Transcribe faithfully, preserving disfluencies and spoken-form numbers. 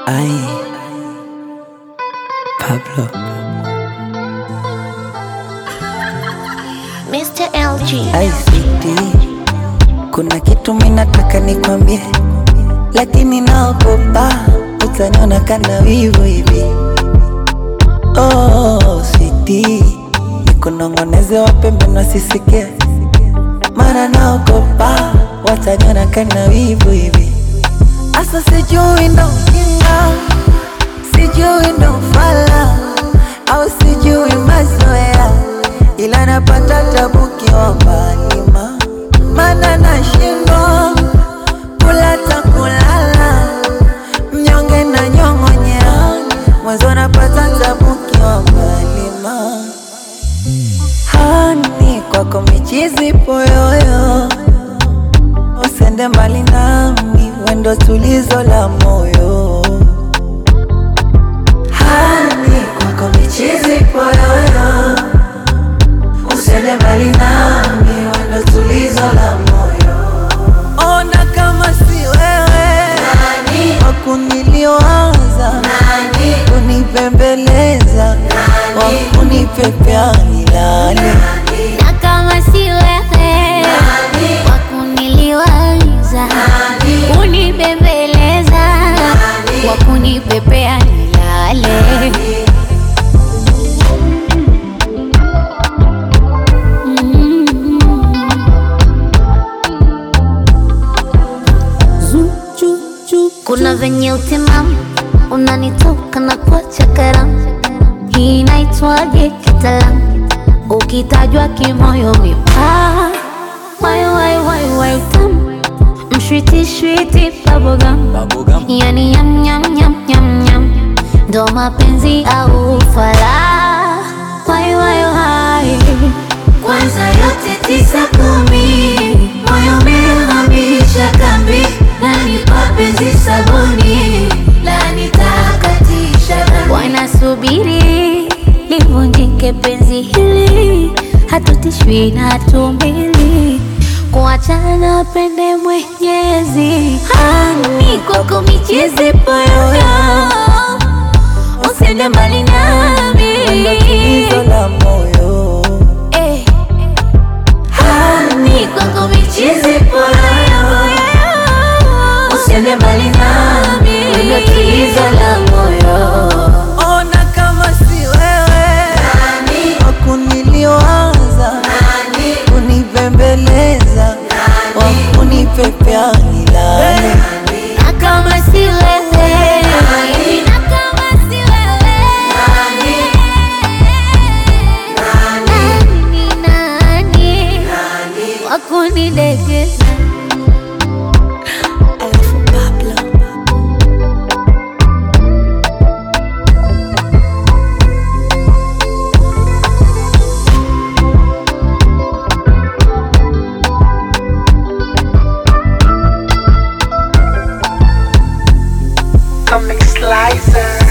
Ay, Pablo. mister L G. Ay, sweetie, kuna kitu minataka nikwambie, lakini naogopa utaniona kana wivu hivi. Oh, sweetie, nikunongoneze wapembe nasisikie, mara naogopa wataniona kana wivu hivi. Asa sijui ndo ujinga, sijui ndo ufala, au sijui mazoea, ila napata tabu kiomba nima, mana nashindwa kula ta kulala, mnyonge na nyong'onyea, mwanzo napata tabu kiomba nima. Hani kwako michizi poyoyo, usende mbali nami, wendo tulizo la moyo. Hani kwako michizi poyoyo, usende mbali nami, wendo tulizo la moyo. Ona kama si wewe nani wakuniliwaza, nani kunipembeleza, wakunipepea nilale. Na kama si wewe wakuniliwaza, kunibembeleza, wakunipepea nilale. Kuna venye utimamu unanitoka na kuacha karamu, hii inaitwaje kitaalamu? Ukitajwa kimoyo mipaa, wai wai wai wai utamu, mshwiti shwiti bubblegum, yani yam yam yam yam yam, ndo mapenzi au ufala. Wai wai wai, kwanza yote tisa kumi, moyo umehamisha kambi, nanipa penzi sabuni, la nitakatisha dhambi. Wanasubiri livunjike penzi hili, hatutishwi na hatumbili, kuachana pende Mwenyezi. Hani kwako michizi poyoyo, usende mbali nami, Wendo tulizo la moyo. eh. Hani kwako michizi poyoyo, usende mbali nami, wendo tulizo la moyo. Ona kama si wewe wakuniliwaza, kunipembeleza, wakunipepea nilale. Na kama si wewe, na kama si wewe, nani nani wakunidekeza? Alafu Pablo. Comic Slicer.